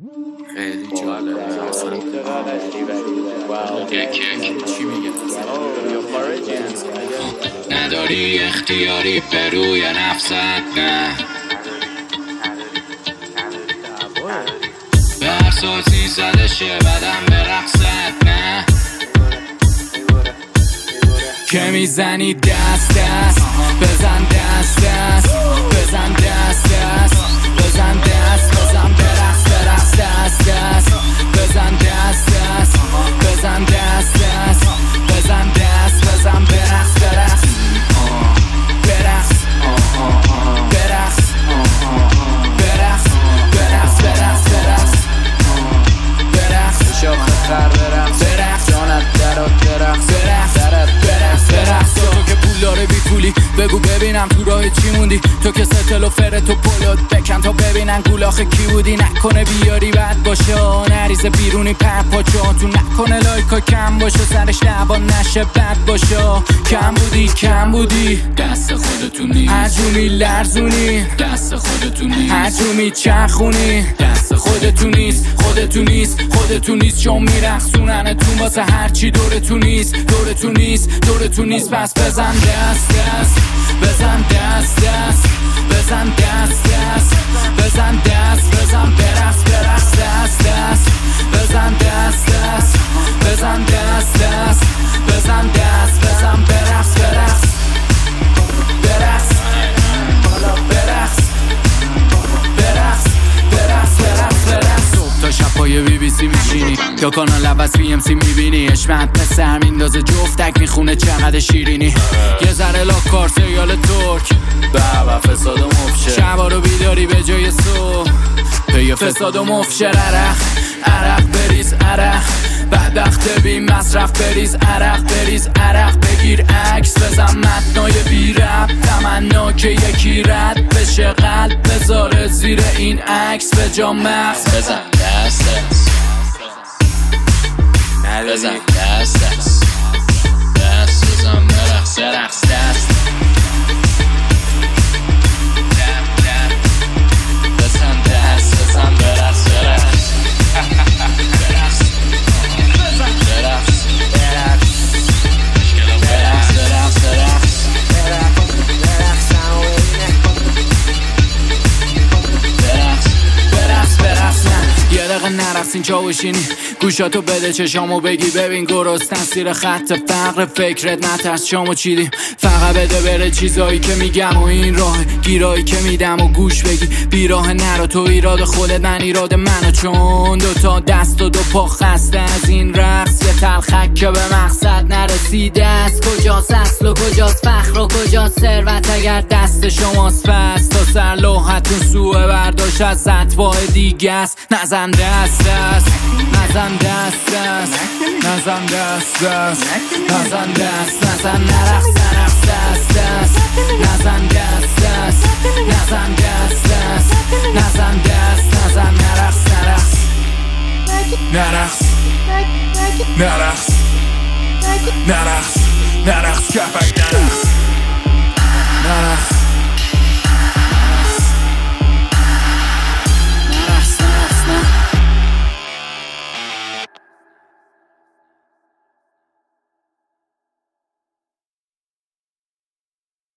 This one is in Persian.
خیلی جالبه اصلا. چی میگه؟ نداری اختیاری به روی نفست، نه به هر سازی زده شه بدم به رقصت، نه که میزنی دست دست بزن، دست دست بزن، دست دست بزن، دست بزن، برقص برقص، دست دست بزن، دست دست بزن، دست دست بزن، دست بزن، برقص برقص برقص برقص برقص برقص برقص برقص برقص شاخ خر برقص، برقص جانت درات برقص، برقص درت برقص برقص. تو که پول داره بی پولی بگو ببینم تو راه چی موندی، تو که ستل و فرت و پلوت بکن تا ببینن گولاخه کی بودی. نکنه بیاری بد باشه نریزه بیرونی پر پاچا، تو نکنه لایکا کم باشه سرش لبان نشه بد باشه. کم بودی کم بودی دست خودتونی، هرجومی لرزونی دست خودتونی، هرجومی چرخونی دست خودتونیست، خودتونیست خودتونیست. چون میرخصونن تو واسه هرچی دورتون نیست، دورتون نیست دورتون نیست. پس بزن دست دست بزن، دست دست بزن، دست دست بزن، دست بزن، برقص برقص، دست دست بزن، دست دست بزن، دست دست بزن، دست بزن، برقص برقص برقص برقص برقص برقص برقص برقص. صبح تا شب پای بی بی سی میشینی یا کانال عوض بی ام سی میبینی، اشمت پسر میندازه جفتک میخونه چقدر شیرینی. یه ذره لاکار سیال ترک به فساد و مفشه، شبا رو بیداری به جای صبح پی فساد و مفشه. عرق عرق بریز عرق، بدبخت بی مصرف بریز عرق، بریز عرق بگیر عکس بزن، متنای بی رب تمنا که یکی رد بشه قلب بذاره زیر این عکس به جا مغز. بزن دست دست بزن، دست دست دست بزن، برقص برقص، دست بزن، دست بزن، برقص برقص برقص برقص برقص برقص برقص برقص. یه دقیقه نرقص اینجا بشینی، گوشاتو بده چشامو بگی ببین گرستن سیر خط فقر فکرت نترس شامو چیدیم. فقط بده بره چیزایی که میگم و این راه گیرایی که میدم و گوش بگی بیراه نرو. تو ایراد خودت من ایراد منو، چون دوتا دست و دو پا خسته از این رقص. یه تلخک که به مقصد نرسیده است، کجاست اصل و کجاست فخر و کجاست ثروت اگر دست شماست. پس تا سر لوحتون سوء برداشت از اتباع دیگه است. نزن دست دست نزن دست دست نزن دست دست نزن دست نزن، نرقص نرقص دست دست نزن دست دست نزن دست دست نزن دست نزن، نرقص نرقص نرقص نرقص نرقص نرقص کپک نرقص نرقص